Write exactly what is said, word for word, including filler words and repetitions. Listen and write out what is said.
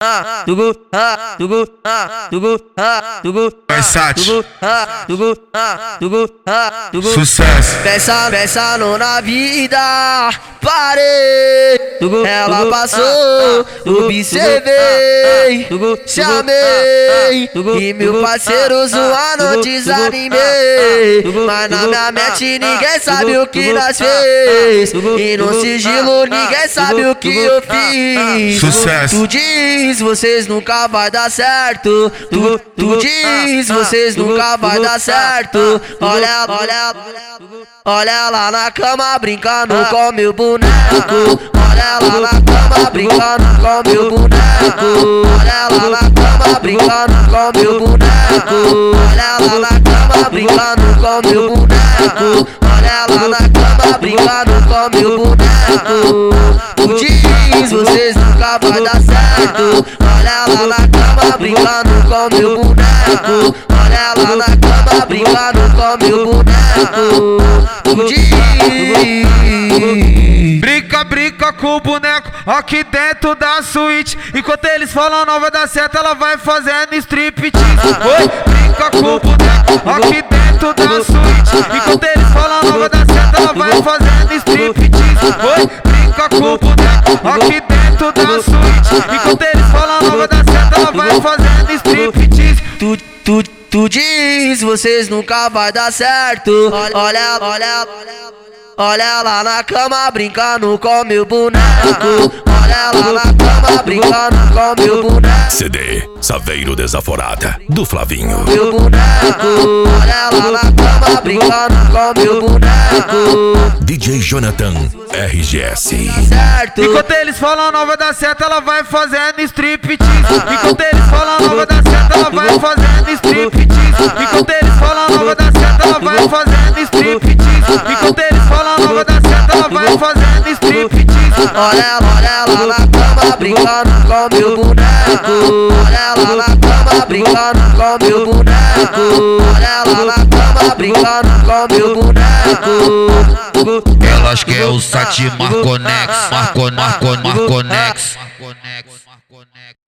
tugu, tugu, tugu, tugu, Versátil. tugu, tugu, tugu. Sucesso. Pensa, pensando na vida, parei. Ela passou, observei, chamei. E meu parceiro zoando, desanimei. Mas na minha mente ninguém sabe o que nós fez. E no sigilo ninguém sabe o que eu fiz. Sucesso. Tu diz, vocês nunca vai dar certo. Tu, tu diz, vocês nunca vai dar certo. Olha, olha, olha lá na cama brincando com meu boneco. Olha lá na cama brincando com meu boneco. Olha lá na cama brincando com meu boneco. Olha lá na cama brincando com meu boneco. Olha lá na cama brincando com meu boneco. Tu diz, vocês nunca vai dar certo. Olha lá na cama brincando com meu boneco. Olha lá na cama brincando com meu boneco. Tu diz. Brinca, brinca com o boneco aqui dentro da suíte. Enquanto eles falam não vai dar certo, ela vai fazendo striptease. Oi, brinca com o boneco aqui dentro da suíte. Enquanto eles falam não vai dar certo, ela vai fazendo striptease. Oi, brinca com o boneco aqui dentro da suíte. Enquanto eles falam não vai dar certo, ela vai fazendo striptease. Tu, tu, tu diz, vocês nunca vai dar certo. Olha, olha, olha lá na cama brincando com meu boneco. Olha lá na cama brincando com meu boneco. C D Saveiro Desaforada, do Flavinho. Meu boneco. Olha lá na cama brincando com meu boneco. D J Jonathan R G S. Certo. Enquanto eles falam não vai dar certo, ela vai fazendo striptease. Enquanto eles falam não vai dar certo, ela vai fazendo striptease. Enquanto eles falam não vai dar certo, ela vai fazendo striptease. Enquanto eles falam não vai dar certo, ela vai fazendo striptease. Olha, olha lá na cama brincando com meu boneco. Olha lá na cama brincando com meu boneco. Olha lá na cama brincando com meu boneco. Elas querem o Sati Marconex, Marco, Marco, Marconex.